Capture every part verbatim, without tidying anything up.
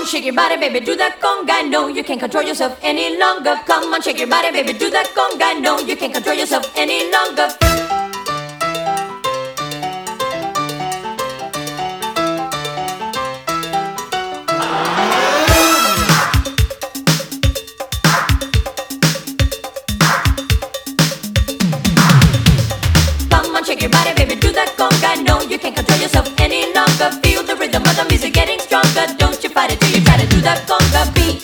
shake your body, baby, do that conga. No, you can't control yourself any longer. Come on, shake your body, baby, do that conga. No, you can't control yourself any longer. Come on, shake your body, baby, do that conga. No, you can't control yourself any longer. Feel the rhythm of the music getting stronger. Don't you fight it till you try to do that conga beat.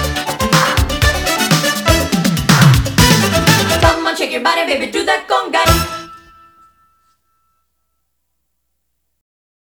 Shake your body, baby, do that conga.